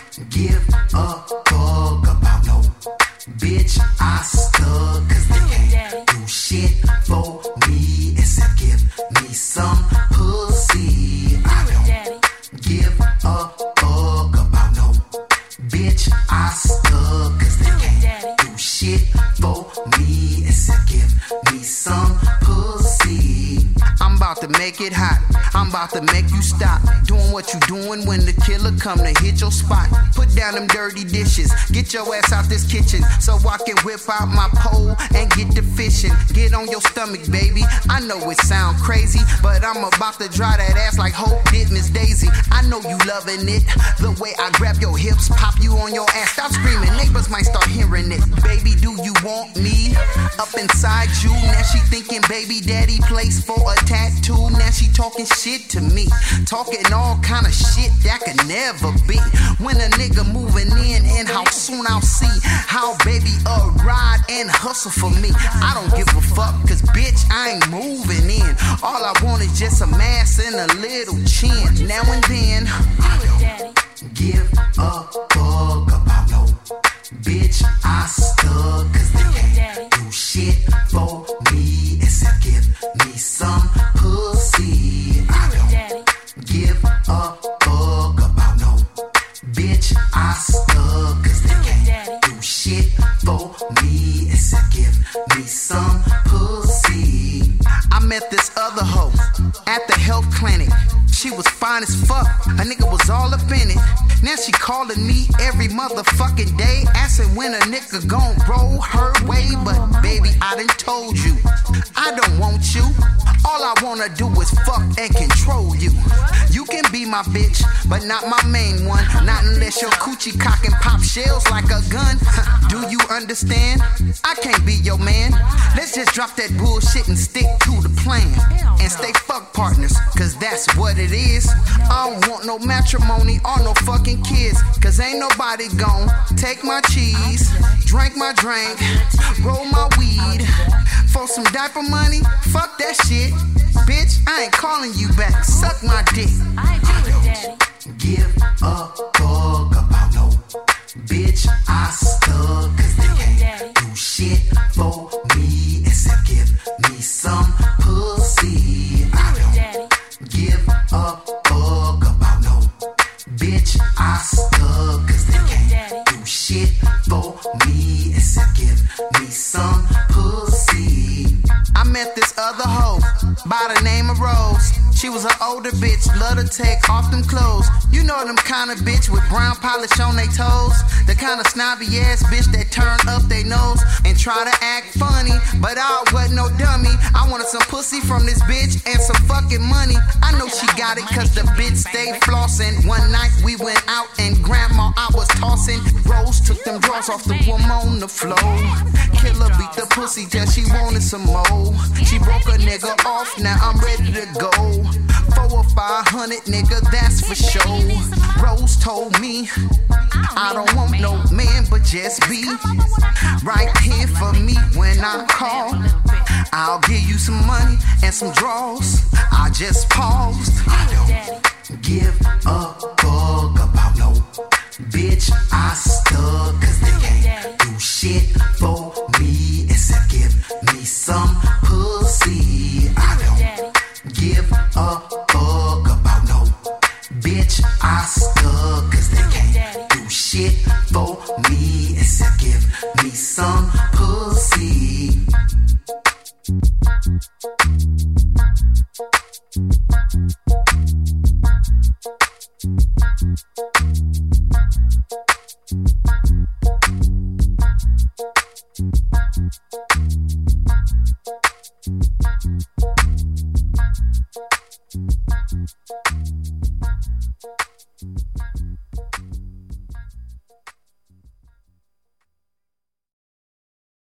give a fuck about no bitch I stuck, cause they can't do shit for me except give me some pussy. I don't give a fuck about no bitch I stuck, cause they can't do shit for me except give me some pussy. I'm about to make it hot, I'm about to make you stop doing what you doing when the killer come to hit your spot. Put down them dirty dishes, get your ass out this kitchen so I can whip out my pole and get to fishing. Get on your stomach, baby. I know it sound crazy, but I'm about to dry that ass like Hope did Miss Daisy. I know you loving it, the way I grab your hips, pop you on your ass. Stop screaming, neighbors might start hearing it. Baby, do you want me up inside you? Now she thinking baby daddy place for a tattoo. Now she talking shit to me, talking all kind of shit that could never be. When a nigga moving in, and how soon I'll see how baby ride and hustle for me. I don't give a fuck, cause bitch I ain't moving in. All I want is just some ass and a little chin. Now and then I don't give a fuck about no bitch I stuck, cause they can't do shit for me except give me some pussy. I don't give a fuck about no bitch I stuck, cause they can't do shit for me except give me some pussy. I met this other hoe at the health clinic. She was fine as fuck, a nigga was all up in it. Now she calling me every motherfucking day, asking when a nigga gon' roll her way. But baby, I done told you, I don't want you. All I wanna do is fuck and control you. You can be my bitch, but not my main one. Not unless your coochie cock and pop shells like a gun. Do you understand? I can't be your man. Let's just drop that bullshit and stick to the plan. And stay fuck partners, cause that's what it is. I don't want no matrimony or no fucking kids, cause ain't nobody gon' take my cheese, drink my drink, roll my weed. For some diaper money, fuck that shit. Bitch, I ain't calling you back, suck my dick. I don't give a fuck about no bitch I stuck, cause they can't do shit for me except give me some pussy. I don't give a fuck about no bitch I stuck, cause they can't do shit for me except give me some pussy. I met this other hoe by the name of Rose. She was an older bitch, love to take off them clothes. You know them kind of bitch with brown polish on they toes. The kind of snobby ass bitch that turn up they nose and try to act funny, but I wasn't no dummy. I wanted some pussy from this bitch and some fucking money. I know she got it cause the bitch stayed flossing. One night we went out and grandma I was tossing. Rose took them drawers off the woman on the floor. Killer beat the pussy till she wanted some more. She broke a nigga off, now I'm ready to go. 400 or 500, nigga, that's for sure. Rose told me I don't want no man, but just be right here for me when I call. I'll give you some money and some draws. I just paused. I don't give a fuck about no bitch I stuck, cause they can't do shit for me except give me some pussy. I don't give a fuck about no bitch I stuck, cause they can't do shit for me except give me some pussy. Thank you.